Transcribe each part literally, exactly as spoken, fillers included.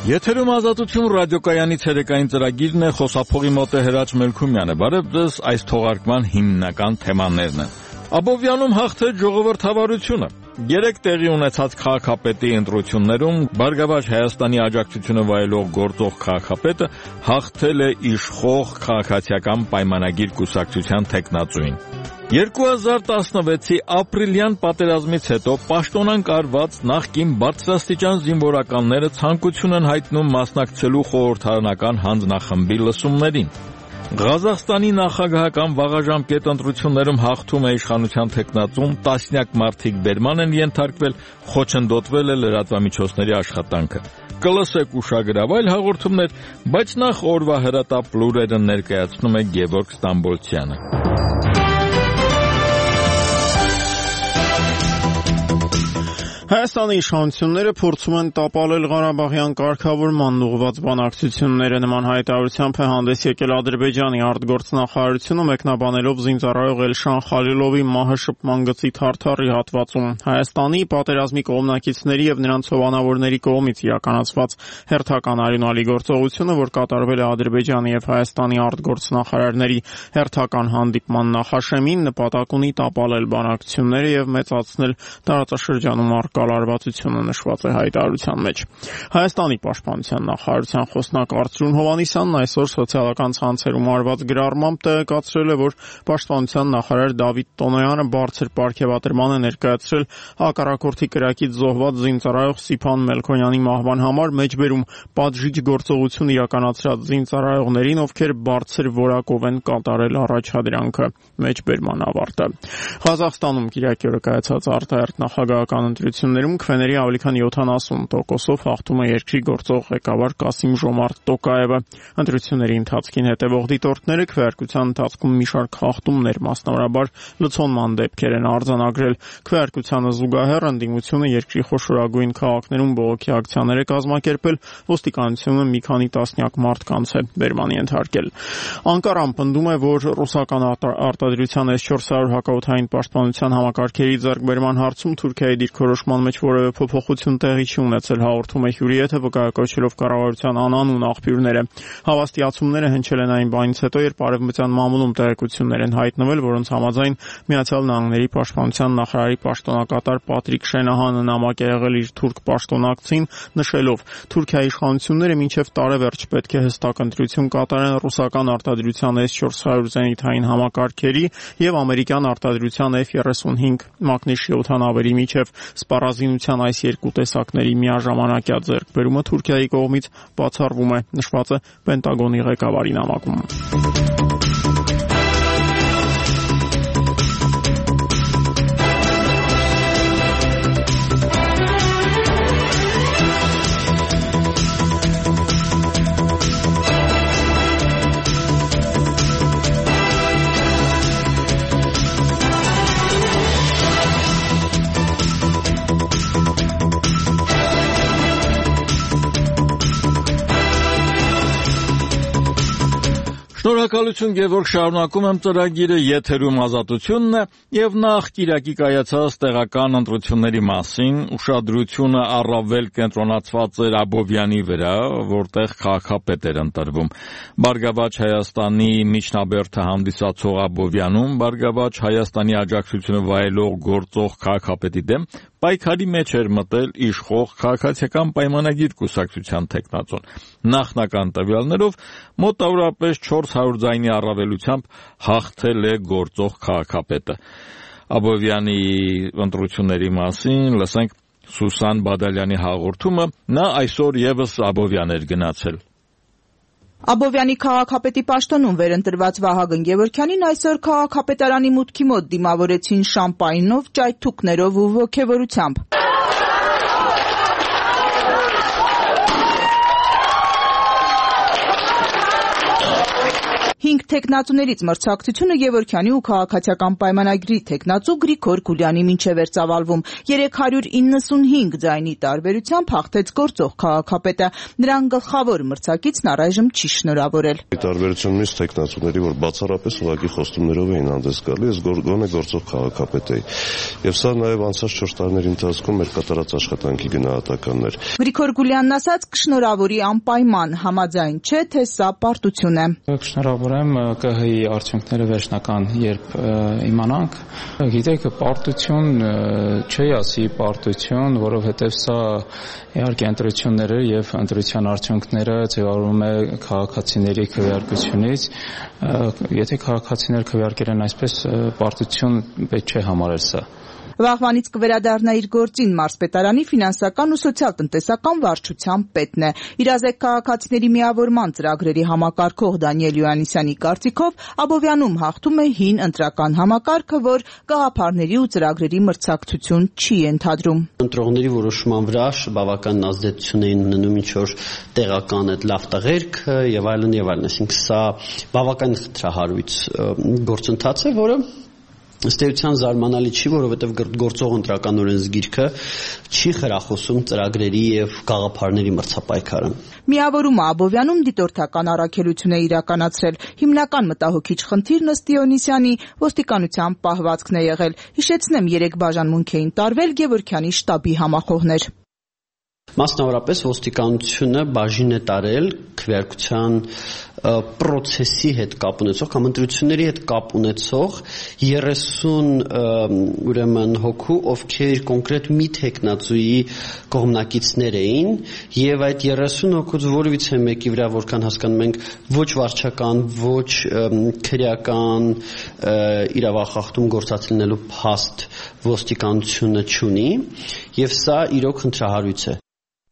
Եթերում ազատություն ռադիոկայանի ցերեկային ծրագիրն է, խոսափողի մոտ է Հրաչ Մելքումյանը։ Բարև ձեզ, այս թողարկման հիմնական թեմաներն են։ Աբովյանում հաղթեց ժողովրդավարությունը։ Երեք տեղի ունեցած քաղաքապետի ընտրություններում Բարգավաճ Հայաստանի աջակցությունը վայելող գործող քաղաքապետը հաղթել է իշխող քաղաքացիական պայմանագիր կուսակցության թեկնածուին։ երկու հազար տասնվեցի ապրիլյան պատերազմից հետո պաշտոնանկ արված նախկին բարձրաստիճան զինվորականները ցանկություն են հայտնում մասնակցելու խորհրդարանական հանձնախմբի լսումներին։ Ղազախստանի նախագահական վաղաժամկետ ընտրություններում հաղթում է իշխանության թեկնածուն, տասնյակ մարդիկ բերման են ենթարկվել, խոչընդոտվել է լրատվամիջոցների աշխատանքը։ Կլսեք ուշագրավ այլ հաղորդումներ, բայց նախ օրվա հրատապ լուրերը ներկայացնում է Գևորգ Ստամբոլցյանը։ Հայաստանի իշխանությունները փորձում են տապալել Ղարաբաղյան կարգավորման ուղղված բանակցությունները։ Նման հայտարարությամբ է հանդես եկել Ադրբեջանի արտգործնախարարությունը, մեկնաբանելով զինծառայող Էլշան Խալիլովի մահը շփման գծի Թարթարի հատվածում։ Հայաստանի պատերազմի կողմնակիցների եւ նրանց հովանավորների կողմից իրականացված հերթական արյունալի գործողությունը, որ կատարվել է Ադրբեջանի եւ Հայաստանի արտգործնախարարների հերթական հանդիպման նախաշեմին, նպատակ ունի տապալել բանակցությունները եւ մեծացնել տարածաշրջանում կալարվածությունը, նշված է հայտարարության մեջ։ Հայաստանի պաշտպանության նախարարության խոսնակ Արծրուն Հովհաննիսյանն այսօր սոցիալական ցանցերում արված գրառմամբ տեղեկացրել է, որ պաշտպանության նախարար Դավիթ Տոնոյանը բարձր պարգևատրման է ներկայացրել հակառակորդի կրակից զոհված զինծառայող Սիփան Մելքոնյանի մահվան համար մեջբերում պատժիչ գործողություն իրականացրած զինծառայողներին, ովքեր բարձր որակով են կատարել առաջադրանքը։ Մեջբերման ավարտը։ Ղազախստանում Կիրակի օրը կայացած արտահերթ նախագահական ընտրություններում քվեների ավելի քան յոթանասուն տոկոսով հաղթում է երկրի գործող ղեկավար Կասիմ Ժոմարտ Տոկաևը։ Ընտրությունների ընթացքին հետևող դիտորդները քվեարկության ընթացքում մի շարք խախտումներ, մասնավորաբար լցոնման դեպքեր են արձանագրել։ Քվեարկությանը զուգահեռ ընդդիմությունը երկրի խոշորագույն քաղաքներում բողոքի ակցիաներ է կազմակերպել, ոստիկանությունը մի քանի տասնյակ մարդկանց է բերման ենթարկել։ Անկարան պնդում է, որ ռուսական արտադրության էս չորս հարյուր հակաօդային պաշտպանության համակարգերի ձեռքբերման հարցում Թուրքիայի դիրքորոշման մեջ որևէ փոփոխություն տեղի չի ունեցել, հաղորդում է հյուրի հետ, վկայակոչելով կառավարության անանուն աղբյուրները։ Հավաստիացումները հնչել են այն բանից հետո, երբ արևմտյան մամուլում տեղեկություններ են հայտնվել, որոնց համաձայն Միացյալ Նահանգների պաշտպանության նախարարի պաշտոնակատար Պատրիկ Շենահանը նամակ է եղել իր թուրք պաշտոնակցին, նշելով. Թուրքիայի իշխանությունները մինչև տարեվերջ պետք է հստակ ընտրություն կատարեն ռուսական արտադրության էս չորս հարյուր զենիթային համակարգերի եւ ամերիկյան արտադրության Էֆ երեսունհինգ մակնիշ յոթանավերի միջև սպառազինության այս երկու տեսակների միաժամանակյա ձեռքբերումը Թուրքիայի կողմից բացառվում է, նշված է Պենտագոնի ղեկավարի նամակում։ Շնորհակալություն Գևորգ, շարունակում եմ ծրագիրը, եթերում ազատությունն է եւ նախ Կիրակի կայացած տեղական ընտրությունների մասին ուշադրությունը առավել կենտրոնացված էր Աբովյանի վրա, որտեղ քաղաքապետ էր ընտրվում։ Բարգավաճ Հայաստանի միջնաբերդը հանդիսացող Աբովյանում Բարգավաճ Հայաստանի աջակցությունը վայելող գործող քաղաքապետի դեմ պայքարի մեջ էր մտել իշխող քաղաքացիական պայմանագիր կուսակցության թեկնածուն։ Նախնական տվյալներով մոտավորապես չորս հարյուր ձայնի առավելությամբ հաղթել է գործող քաղաքապետը։ Աբովյանի ընտրությունների մասին լսենք Սուսան Բադալյանի հաղորդումը, նա այսօր եւս Աբովյան էր գնացել։ Աբովյանի քաղաքապետի պաշտոնում վերընտրված Վահագն Գևորգյանին այսօր քաղաքապետարանի մուտքի մոտ դիմավորեցին շամպայնով, ճայթթուքներով ու ոգևորությամբ։ հինգ թեկնածուներից մրցակցությունը Գևորգյանի ու քաղաքացիական պայմանագրի թեկնածու Գրիգոր Գուլյանի մինչև էր ծավալվում։ երեք հարյուր իննսունհինգ ձայնի տարբերությամբ հաղթեց գործող քաղաքապետը։ Նրան գլխավոր մրցակիցն առայժմ չի շնորհավորել։ Տարբերություն մյուս թեկնածուների, որ բացառապես ուղղակի խոստումներով էին հանդես գալի, ես գոնե գործող քաղաքապետ էի։ Եվ սա նաև անցած չորս տարիների ընթացքում մեր կատարած աշխատանքի գնահատականն էր։ Գրիգոր Գուլյանն ասաց կշնորհավորի անպայման, համաձայն չէ, թե սա պարտություն է։ Կշնորհավորեմ ԿՀ-ի արդյունքները վերջնական երբ իմանանք։ Գիտեք, պարտություն չի ասի պարտություն, որովհետև սա իհարկե ընտրությունները եւ ընտրության արդյունքները ձևավորվում է քաղաքացիների քվեարկությունից։ Եթե քաղաքացիները քվեարկել են այսպես, պարտություն պետք չէ համարել սա։ Վաղվանից կվերադառնա իր գործին մարզպետարանի ֆինանսական ու սոցիալ-տնտեսական վարչության պետն է։ Իրազեկ քաղաքացիների միավորման ծրագրերի համակարգող Դանիել Յոհաննիսյանի կարծիքով Աբովյանում հաղթում է հին ընտրական համակարգը, որ գաղափարների ու ծրագրերի մրցակցություն չի ենթադրում։ Ընտրողների որոշման վրա բավական ազդեցություն էին ունենում ինչ որ տեղական այդ լավ տղերքը եւ այլն եւ այլն, այսինքն սա բավական խտրահարույց գործընթաց է, որը ըստ էության զարմանալի չի, որովհետև գործող ընտրական օրենսգիրքը չի խրախուսում ծրագրերի եւ գաղափարների մրցապայքարը։ Միավորումը Աբովյանում դիտորդական առաքելություն է իրականացրել։ Հիմնական մտահոգիչ խնդիրն ըստ Դիոնիսյանի ոստիկանության պահվածքն է եղել։ Հիշեցնեմ, երեք բաժանմունք էին տարվել Գևորգյանի շտաբի համախոհներ։ Մասնավորապես ոստիկանությունը բաժին է տարել քվեարկության պրոցեսի հետ կապ ունեցող կամ ընտրությունների հետ կապ ունեցող երեսուն ուրեմն հոգու, ովքեր կոնկրետ մի թեկնածուի կողմնակիցներ էին, եւ այդ երեսուն հոգուց որևիցե մեկի վրա, որքան հասկանում ենք, ոչ վարչական, ոչ քրեական իրավախախտում գործածելու փաստ ոստիկանությունը չունի, եւ սա իրոք խնդրահարույց է։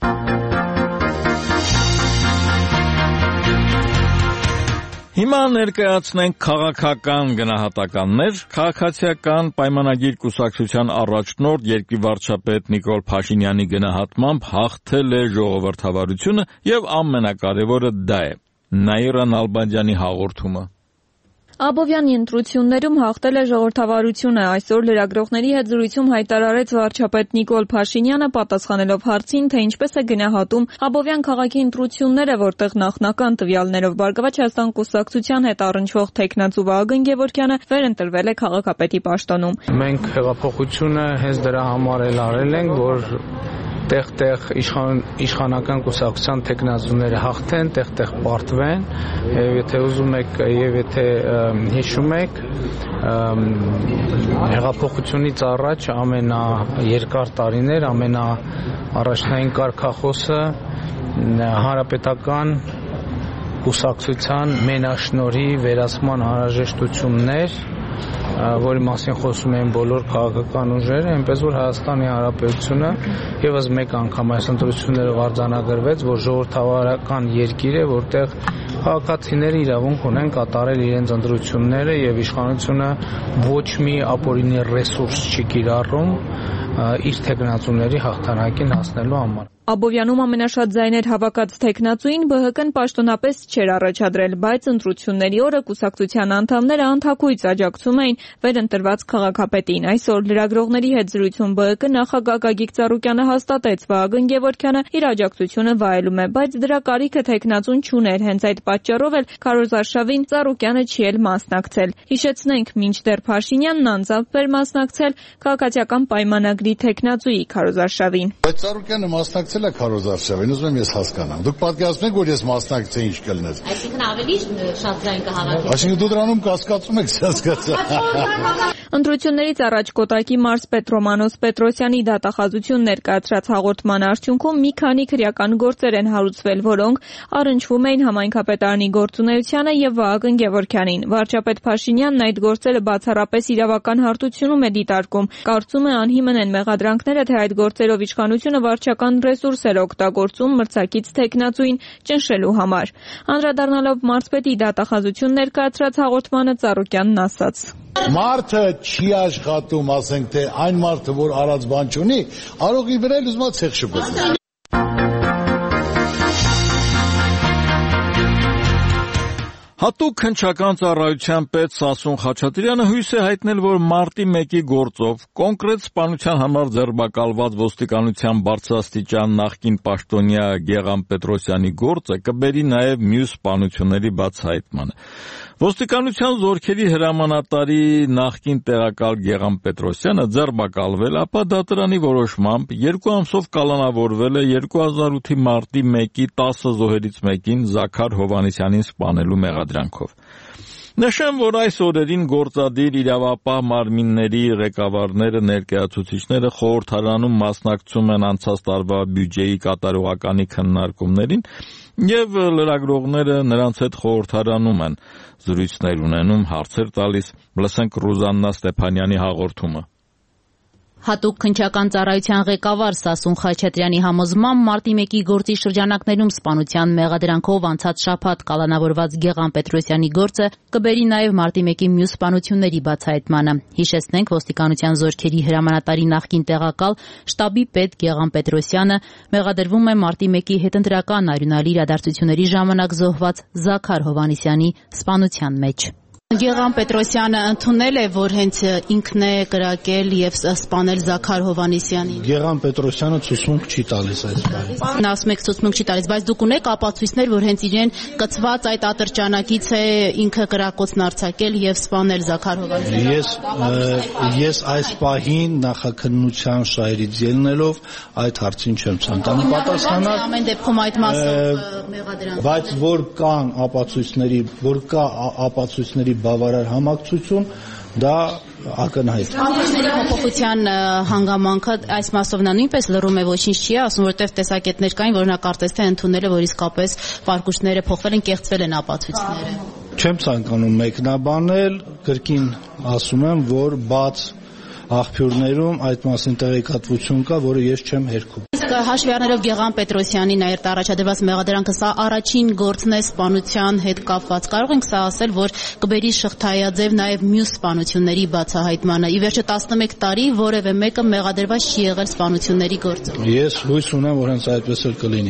Հիմա ներկայացնենք քաղաքական գնահատականներ։ Քաղաքացիական պայմանագիր կուսակցության առաջնորդ երկրի վարչապետ Նիկոլ Փաշինյանի գնահատմամբ հաղթել է ժողովրդավարությունը եւ ամենակարևորը դա է Նաիրա Նալբանդյանի հաղորդումը։ Աբովյանի ընտրություններում հաղթել է ժողովրդավարությունը, այսօր լրագրողների հետ զրույցում հայտարարեց վարչապետ Նիկոլ Փաշինյանը, պատասխանելով հարցին, թե ինչպես է գնահատում Աբովյան քաղաքի ընտրությունները, որտեղ նախնական տվյալներով Բարգավաճ Հայաստան կուսակցության հետ առնչվող թեկնածու Վահագն Գևորգյանը վերընտրվել է քաղաքապետի պաշտոնում։ Մենք հեղափոխությունը հենց դրա համար էլ արել ենք, որ տեղ-տեղ իշխան, իշխանական կուսակցության թեկնածուները հաղթեն, տեղ-տեղ պարտվեն, եւ եթե ուզում եք եւ եթե հիշում եք, հեղափոխությունից առաջ ամենաերկար տարիներ, ամենաառաջնային կարգախոսը հանրապետական կուսակցության մենաշնորհի վերացման անհրաժեշտություններ, որի մասին խոսում էին բոլոր քաղաքական ուժերը, այնպես որ Հայաստանի Հանրապետությունը եւս մեկ անգամ այս ընտրություններով արձանագրվեց, որ ժողովրդավարական երկիր է, որտեղ քաղաքացիները իրավունք ունեն կատարել իրենց ընտրությունները եւ իշխանությունը ոչ մի ապօրինի ռեսուրս չի կիրառում իր թեկնածուների հաղթանակին հասնելու համար։ Աբովյանում ամենաշատ ձայներ հավաքած թեկնածուին Բ Հ Կն պաշտոնապես չէր առաջադրել, բայց ընտրությունների օրը կուսակցության անդամները անթաքույց աջակցում էին վերընտրված քաղաքապետին։ Այսօր լրագրողների հետ զրույցում Բ Հ Կ նախագահ Գագիկ Ծառուկյանը հաստատեց, Վահագն Գևորգյանը իր աջակցությունը վայելում է, բայց դրա կարիքը թեկնածուն չուներ, հենց այդ պատճառով էլ քարոզարշավին Ծառուկյանը չի էլ մասնակցել։ Հիշեցնենք, մինչդեռ Փաշինյանն անձամբ էր մասնակցել քաղաքացիական պայմանագրի թեկնածուի քարոզարշավին։ Բայց Ծառուկյանը մասնակցել է քարոզարշավին, ուզում եմ ես հասկանամ։ Դուք պատկերացնում եք, որ ես մասնակցեի ինչ կլներ։ Այսինքն ավելի շատ ձայն կհավաքեք։ Այսինքն դու դրանում կասկածում եք, հասկացա։ Ընտրություններից առաջ Կոտայքի մարզպետ Ռոմանոս Պետրոսյանի դատախազություն ներկայացրած հաղորդման արդյունքում մի քանի քրեական գործեր են հարուցվել, որոնք առնչվում էին համայնքապետարանի գործունեությանը եւ Վահագն Գևորգյանին։ Վարչապետ Փաշինյանն այդ գործերը բացառապես իրավական հարթությունում է դիտարկում։ Կարծում է անհիմն են մեղադրանքները, թե այդ գործերով իշխանությունը վարչական ռեսուրսեր օգտագործում մրցակից թեկնածուին ճնշելու համար։ Անդրադառնալով մարզպետի դատախազություն ներկայացրած հաղորդմանը Ծառուկյանն ասաց. Մարդը չի աշխատում, ասենք թե այն մարդը, որ արած բան չունի, արողի վրա էլ ուզում է ցեղ շփոթել։ Հատուկ քննչական ծառայության պետ Սասուն Խաչատրյանը հույս է հայտնել, որ մարտի մեկի գործով կոնկրետ սպանության համար ձերբակալված ոստիկանության բարձրաստիճան նախկին պաշտոնյա Գեղամ Պետրոսյանի գործը կբերի նաև մյուս սպանությունների բացահայտմանը։ Ոստիկանության զորքերի հրամանատարի նախկին տեղակալ Գեղամ Պետրոսյանը ձերբակալվել, ապա դատարանի որոշմամբ երկու ամսով կալանավորվել է երկու հազար ութի մարտի մեկի տասը զոհերից մեկին Զաքար Հովհաննիսյանին սպանելու մեղադրանքով։ Նշեմ, որ այս օրերին գործադիր իրավապահ մարմինների ղեկավարները, ներկայացուցիչները խորհրդարանում մասնակցում են անցած տարվա բյուջեի կատարողականի քննարկումներին եւ լրագրողները նրանց հետ խորհրդարանում են զրույցներ ունենում, հարցեր տալիս։ Լսենք Ռուզաննա Ստեփանյանի հաղորդումը։ Հատուկ քննչական ծառայության ղեկավար Սասուն Խաչատրյանի համոզմամբ մարտի մեկի գործի շրջանակներում սպանության մեղադրանքով անցած շաբաթ կալանավորված Գեղամ Պետրոսյանի գործը կբերի նաև մարտի մեկի մյուս սպանությունների բացահայտմանը։ Հիշեցնենք, ոստիկանության զորքերի հրամանատարի նախկին տեղակալ շտաբի պետ Գեղամ Պետրոսյանը մեղադրվում է մարտի մեկի հետընտրական արյունալի իրադարձությունների ժամանակ զոհված Զաքար Հովհաննիսյանի սպանության մեջ։ Գեղամ Պետրոսյանը ընդունել է, որ հենց ինքն է կրակել եւ սպանել Զաքար Հովհաննիսյանին։ Գեղամ Պետրոսյանը ցուցմունք չի տալիս այս բանը։ Նա ասում է ցուցմունք չի տալիս, բայց դուք ունեք ապացույցներ, որ հենց իրեն կծված այդ ատրճանակից է ինքը կրակոցն արձակել եւ սպանել Զաքար Հովհաննիսյանին։ Ես ես այս պահին նախաքննության շահերից ելնելով այդ հարցին չեմ ցանկանում պատասխանալ։ Ամեն դեպքում այդ մասով մեղադրանք։ Բայց որ կան ապացույցների, որ կա ապացույցների բավարար համակցություն, դա ակնհայտ է։ Ապացույցների փոփոխության հանգամանքը այս մասով նա նույնպես լռում է, ոչինչ չի ասում, որովհետև տեսակետներ կային, որ նա կարծես թե ընդունել է, որ իսկապես պարկուշտները փոխվել են, կեղծվել են ապացույցները։ Չեմ ցանկանում մեկնաբանել, կրկին ասում եմ, որ բաց աղբյուրներում այդ մասին տեղեկատվություն կա, որը ես չեմ հերքում։ Իսկ հաշվի առնելով Գեղամ Պետրոսյանի նաև առաջադրված մեղադրանքը, սա առաջին գործն է սպանության հետ կապված։ Կարող ենք սա ասել, որ կբերի շղթայաձև նաև մյուս սպանությունների բացահայտմանը։ Ի վերջո տասնմեկ տարի որևէ մեկը մեղադրված չի եղել սպանությունների գործով։ Ես հույս ունեմ, որ հենց այդպես էլ կլինի։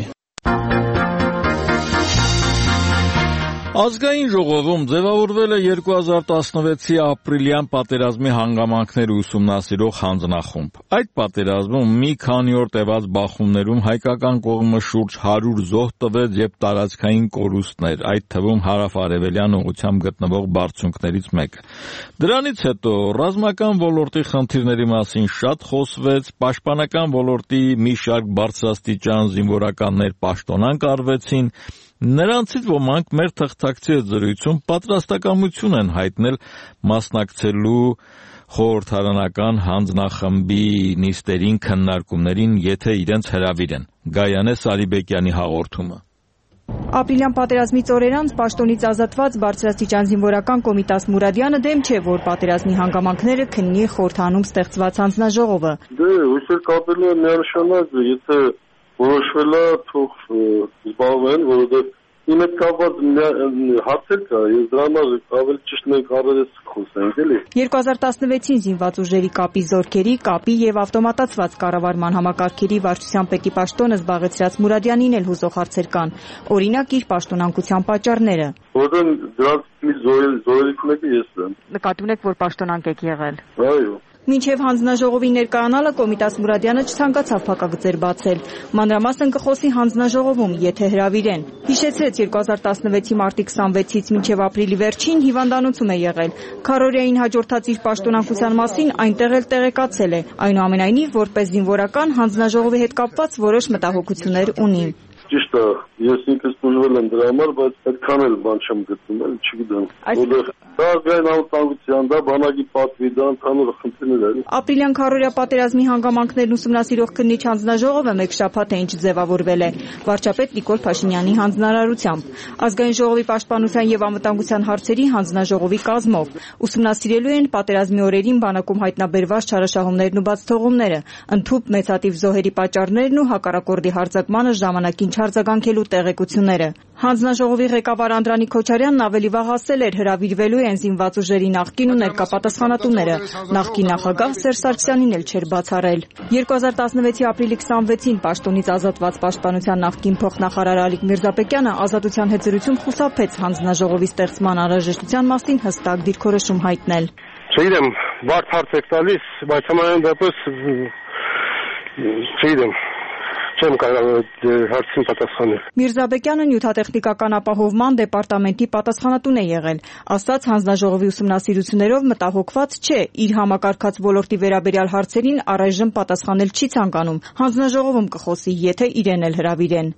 Ազգային ժողովում ձևավորվել է երկու հազար տասնվեցի ապրիլյան պատերազմի հանգամանքները ուսումնասիրող հանձնախումբ։ Այդ պատերազմում մի քանի օր տևած բախումներում հայկական կողմը շուրջ հարյուր զոհ տվեց եւ տարածքային կորուստներ, այդ թվում հարավ-արևելյան ուղղությամբ գտնվող բարձունքներից մեկը։ Դրանից հետո ռազմական ոլորտի խնդիրների մասին շատ խոսվեց, պաշտպանական ոլորտի մի շարք բարձրաստիճան զինվորականներ պաշտոնանկ արվեցին։ Նրանցից ոմանք մեր թղթակցի հետ զրույցում պատրաստակամություն են հայտնել մասնակցելու խորհրդարանական հանձնախմբի նիստերին, քննարկումներին, եթե իրենց հրավիրեն։ Գայանե Սարիբեկյանի հաղորդումը։ Ապրիլյան պատերազմից օրեր անց պաշտոնից ազատված բարձրաստիճան զինվորական Կոմիտաս Մուրադյանը դեմ չէ, որ պատերազմի հանգամանքները քննի խորհրդանում ստեղծված հանձնաժողովը։ Դե, հույսեր կապելու է միանշանակ, եթե որոշվել է թող զբաղվեն, որովհետև իմ հետ կապված հարցեր կա, ես դրա համար ավելի ճիշտ մենք առերես խոսենք, էլի։ երկու հազար տասնվեցին զինված ուժերի կապի զորքերի, կապի եւ ավտոմատացված կառավարման համակարգերի վարչության պետի պաշտոնը զբաղեցրած Մուրադյանին էլ հուզող հարցեր կան։ Օրինակ իր պաշտոնանկության պատճառները։ Որտեղ դրանց մի զորերից մեկը ես եմ։ Նկատում եք, որ պաշտոնանկ եք եղել։ Այո։ Մինչև հանձնաժողովի ներկայանալը Կոմիտաս Մուրադյանը չցանկացավ փակագծեր բացել։ Մանրամասն կխոսի հանձնաժողովում, եթե հրավիրեն։ Հիշեցրեց երկու հազար տասնվեցի մարտի քսանվեցից մինչև ապրիլի վերջին հիվանդանոցում է եղել։ Քարորիային հաջորդած իր պաշտոնանկության մասին այնտեղ էլ տեղեկացել է։ Այնուամենայնիվ, որպես զինվորական հանձնաժողովի հետ կապված որոշ մտահոգություններ ունի։ Ճիշտ է, ես ինքս տուժվել եմ դրա համար, բայց այդքան էլ բան չեմ գտնում, էլ չգիտեմ։ Որտեղ դա ազգային անվտանգության, դա բանակի պատվի, դա ընդհանուր խնդիրներ են։ Ապրիլյան քարորիա պատերազմի հանգամանքներն ուսումնասիրող քննիչ հանձնաժողովը մեկ շաբաթ է ինչ ձևավորվել է վարչապետ Նիկոլ Փաշինյանի հանձնարարությամբ։ Ազգային ժողովի պաշտպանության եւ անվտանգության հարցերի հանձնաժողովի կազմով ուսումնասիրելու են պատերազմի օրերին բանակում հայտնաբերված չարաշահումներն ու բացթողումները, ընդհուպ մեծատիվ զոհերի պատճառներն ու հակառակորդի հարձակմանը ժամանակին չարձագանքելու տեղեկությունները։ Հանձնաժողովի ղեկավար Անդրանիկ Քոչարյանն ավելի վաղ ասել էր հրավիրվելու են զինված ուժերի նախկին ու ներկա պատասխանատուները։ Նախկին նախագահ Սերժ Սարգսյանին էլ չէր բացառել։ երկու հազար տասնվեցի ապրիլի քսանվեցին պաշտոնից ազատված պաշտպանության նախկին փոխնախարար Ալիկ Միրզապետյանը Ազատության հետ զրույցում խուսափեց հանձնաժողովի ստեղծման անհրաժեշտության մասին հստակ դիրքորոշում հայտնել։ Չգիտեմ, բարդ հարց եք տալիս, բայց համենայն դեպս չգիտեմ, չեմ կարող հարցին պատասխանել։ Միրզաբեկյանը նյութատեխնիկական ապահովման դեպարտամենտի պատասխանատուն է եղել, ասաց հանձնաժողովի ուսումնասիրություններով մտահոգված չէ, իր համակարգած ոլորտի վերաբերյալ հարցերին առայժմ պատասխանել չի ցանկանում։ Հանձնաժողովում կխոսի, եթե իրեն էլ հրավիրեն։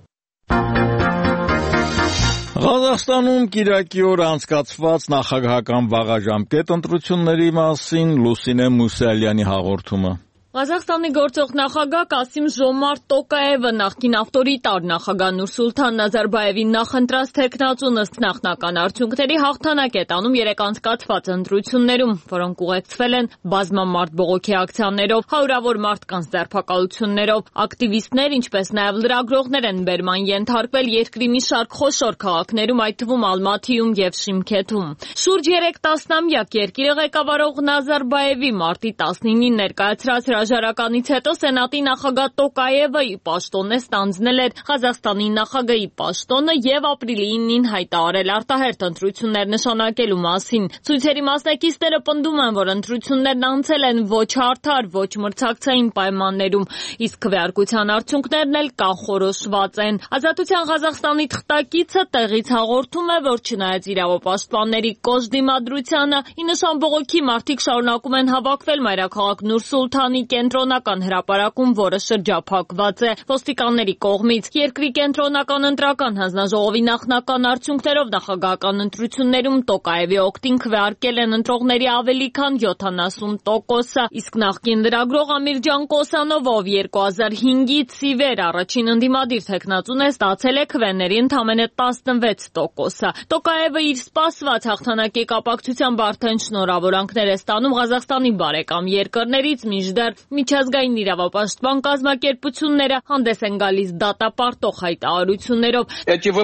Ղազախստանում Կիրակի օր անցկացված նախագահական վաղաժամկետ ընտրությունների մասին Լուսինե Մուսալյանի հաղորդումը։ Ղազախստանի գործող նախագահ Կասիմ Ժոմարտ Տոկաևը նախկին ավտորիտար նախագահ Նուրսուլթան Նազարբաևի նախընտրած թեկնածուն ըստ նախնական արդյունքների հաղթանակ է տանում երեք անցկացված ընտրություններում, որոնք ուղեկցվել են բազմամարդ բողոքի ակցիաներով, հարյուրավոր մարդկանց ձերբակալություններով։ Ակտիվիստներ, ինչպես նաև լրագրողներ են բերման ենթարկվել երկրի մի շարք խոշոր քաղաքներում, այդ թվում Ալմաթիում եւ Շիմքեթում։ Շուրջ երեք տասնամյակ երկիրը ղեկավարող Նազարբաևի մարտի տասնինին ներկայացրած հրաժարականից հետո Սենատի նախագահ Տոկաևը ի պաշտոն է ստանձնել էր Ղազախստանի նախագահի պաշտոնը եւ ապրիլի իննին հայտարարել արտահերթ ընտրություններ նշանակելու մասին։ Ցույցերի մասնակիցները պնդում են, որ ընտրություններն անցել են ոչ արդար, ոչ մրցակցային պայմաններում, իսկ քվեարկության արդյունքներն էլ կանխորոշված են։ Ազատության Ղազախստանի թղթակիցը տեղից հաղորդում է, որ չնայած իրավապաշտպանների կոշտ դիմադրությանը, ի նշան բողոքի մարդիկ շարունակում են հավաքվել մայրաքաղաք Նուրսուլթանի կենտրոնական հրապարակում, որը շրջափակված է ոստիկանների կողմից։ Երկրի կենտրոնական ընտրական հանձնաժողովի նախնական արդյունքներով նախագահական ընտրություններում Տոկաևի օգտին քվեարկել են ընտրողների ավելի քան յոթանասուն տոկոսը, իսկ նախկին լրագրող Ամիրջան Կոսանովը, ով երկու հազար հինգից ի վեր առաջին ընդդիմադիր թեկնածուն է, ստացել է քվեների ընդամենը տասնվեց տոկոսը։ Տոկաևը իր սպասված հաղթանակի կապակցությամբ արդեն շնորհավորանքներ է ստանում Ղազախստանի բարեկամ երկրներից, մինչդեռ միջազգային իրավապաշտպան կազմակերպությունները հանդես են գալիս դատապարտող հայտարարություններով։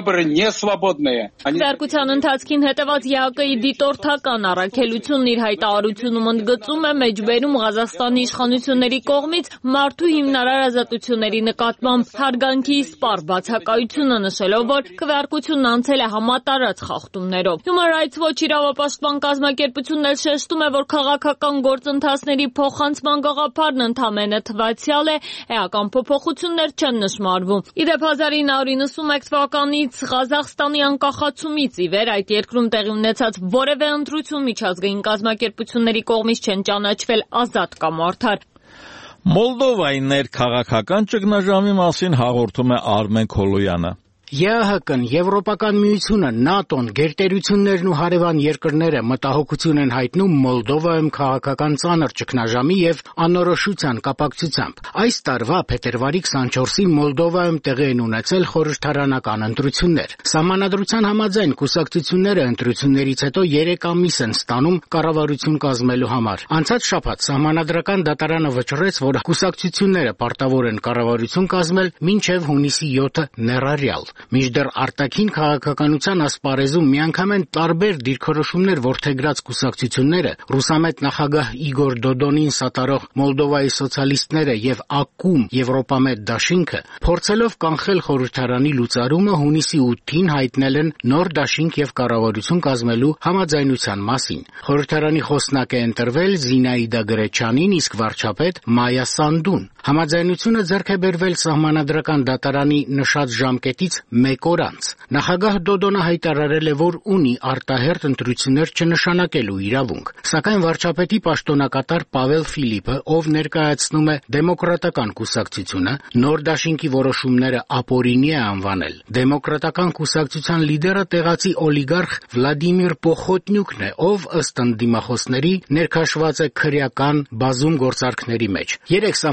Քվեարկության ընթացքին հետևած ԵԱՀԿ-ի դիտորդական առաքելությունն իր հայտարարությունում ընդգծում է մեջբերում Ղազախստանի իշխանությունների կողմից մարդու հիմնարար ազատությունների նկատմամբ հարգանքի սպառ բացակայությունը, նշելով, որ քվեարկությունն անցել է համատարած խախտումներով։ Human Rights Watch իրավապաշտպան կազմակերպությունն էլ շեշտում է, որ քաղաքական գործընթացների փոխանցման գաղափարն ընդամենը թվացial է, էական փոփոխություններ չեն նշмарվում։ Իդեպ հազար ինը հարյուր իննսունմեկ թվականից Ղազախստանի անկախացումից ի վեր այդ երկրում տեղի ունեցած որևէ ընտրություն միջազգային կազմակերպությունների կողմից չեն ճանաչվել ազատ կամ արդար։ Մոլդովայի ներքաղաքական ճգնաժամի մասին հաղորդում է Արմեն Քոլոյանը։ ԵԱՀԿ-ն, Եվրոպական միությունը, ՆԱՏՕ-ն, գերտերություններն ու հարևան երկրները մտահոգություն են հայտնում Մոլդովայում քաղաքական ծանր ճգնաժամի եւ անորոշության կապակցությամբ։ Այս տարվա փետրվարի քսանչորսին Մոլդովայում տեղի են ունեցել խորհրդարանական ընտրություններ։ Սահմանադրության համաձայն կուսակցությունները ընտրություններից հետո երեք ամիս են ստանում կառավարություն կազմելու համար։ Անցած շաբաթ Սահմանադրական դատարանը վճռեց, որ կուսակցությունները պարտավոր են կառավարություն կազմել մինչև հունիսի յոթը ներառյալ։ Մինչդեռ արտաքին քաղաքականության ասպարեզում միանգամայն տարբեր դիրքորոշումներ որդեգրած կուսակցությունները, ռուսամետ նախագահ Իգոր Դոդոնին սատարող Մոլդովայի սոցիալիստները եւ ԱԿՈՒՄ Եվրոպամետ դաշինքը, փորձելով կանխել խորհրդարանի լուծարումը, հունիսի ութին հայտնել են նոր դաշինք եւ կառավարություն կազմելու համաձայնության մասին։ Խորհրդարանի խոսնակ է ընտրվել Զինաիդա Գրեչյանին, իսկ վարչապետ Մայա Սանդուն։ Համաձայնությունը ձեռք է բերվել Սահմանադրական դատարանի նշած ժամկետից մեկ օր անց։ Նախագահ Դոդոնը հայտարարել է, որ ունի արտահերթ ընտրություններ չնշանակելու իրավունք, սակայն վարչապետի պաշտոնակատար Պավել Ֆիլիպը, ով ներկայացնում է Դեմոկրատական կուսակցությունը, նոր դաշինքի որոշումները ապօրինի է անվանել։ Դեմոկրատական կուսակցության լիդերը տեղացի օլիգարխ Վլադիմիր Պոխոտնյուկն է, ով ըստ ընդդիմախոսների ներքաշված է քրեական բազում գործարքների մեջ։ Երեք Սահմանադրական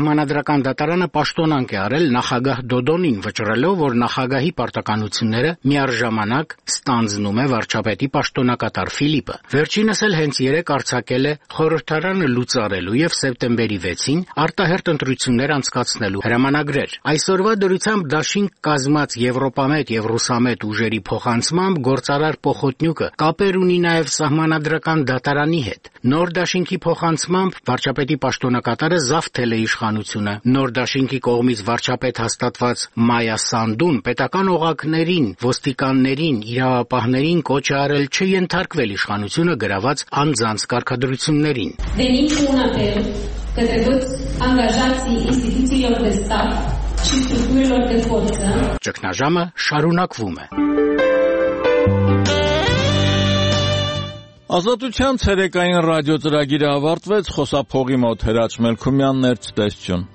հանրապետական դատարանը պաշտոնանկ է արել նախագահ Դոդոնին, վճռելով, որ նախագահի պարտականությունները միառժամանակ ստանձնում է վարչապետի պաշտոնակատար Ֆիլիպը։ Վերջինս էլ հենց երեկ արձակել է խորհրդարանը լուծարելու եւ սեպտեմբերի վեցին արտահերթ ընտրություններ անցկացնելու հրամանագրեր։ Այսօրվա դրությամբ դաշինք կազմած եվրոպամետ եւ ռուսամետ ուժերի փոխանցմամբ գործարար Պոխոտնյուկը կապեր ունի նաեւ սահմանադրական դատարանի հետ։ Նոր դաշինքի փոխանցմամբ վարչապետի պաշտոնակատարը զավթել է իշխանությունը։ Նոր դաշինքի կողմից վարչապետ հաստատված Մայա Սանդուն պետական օղակներին, ոստիկաններին, իրավապահներին կոչ է արել չենթարկվել իշխանությունը գրաված անձանց կարգադրություններին։ De niciun apel către toți angajații instituțiilor de stat și structurilor de forță. Ճգնաժամը շարունակվում է։ Ազատության ցերեկային ռադիո ծրագիրը ավարտվեց, խոսափողի մոտ Հրաչ Մելքումյանն էր, ցտեսություն։